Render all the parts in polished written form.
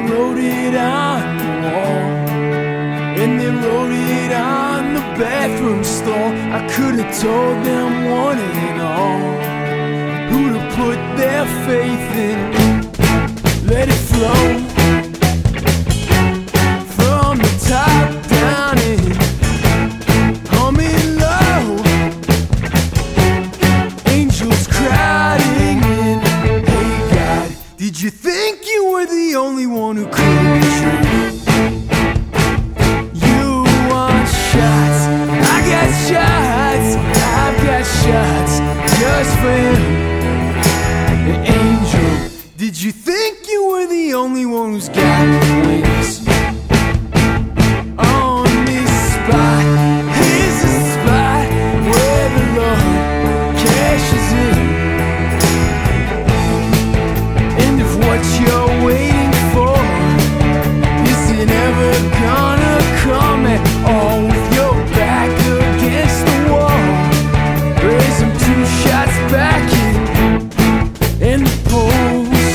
wrote it on the wall, and they wrote it on the bathroom stall. I could have told them one and all who to put their faith in. Let it flow from the top down in, humming low, angels crowding in. Hey God, did you think you were the only one who could be true? You want shots, I got shots, I've got shots just for him. An angel, did you think you were the only one who's got wings? On this spot, here's the spot where the Lord cashes in. And if what you're waiting for isn't ever gonna come at all, with your back against the wall, raise them 2 shots back in, and the poles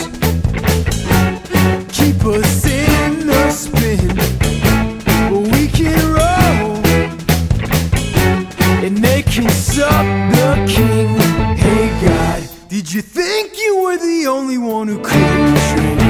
keep us in the spin, but we can roll and they can suck the king. Hey God, did you think you were the only one who could dream?